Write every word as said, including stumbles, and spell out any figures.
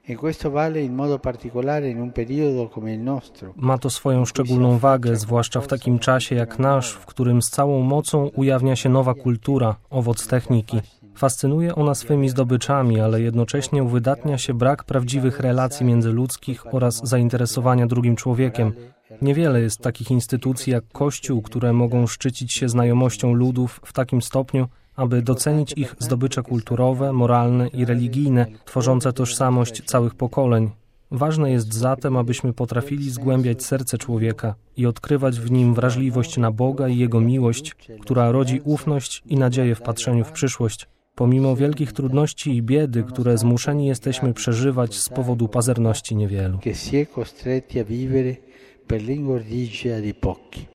Ma to swoją szczególną wagę, zwłaszcza w takim czasie jak nasz, w którym z całą mocą ujawnia się nowa kultura, owoc techniki. Fascynuje ona swymi zdobyczami, ale jednocześnie uwydatnia się brak prawdziwych relacji międzyludzkich oraz zainteresowania drugim człowiekiem. Niewiele jest takich instytucji jak Kościół, które mogą szczycić się znajomością ludów w takim stopniu, aby docenić ich zdobycze kulturowe, moralne i religijne, tworzące tożsamość całych pokoleń. Ważne jest zatem, abyśmy potrafili zgłębiać serce człowieka i odkrywać w nim wrażliwość na Boga i Jego miłość, która rodzi ufność i nadzieję w patrzeniu w przyszłość, pomimo wielkich trudności i biedy, które zmuszeni jesteśmy przeżywać z powodu pazerności niewielu.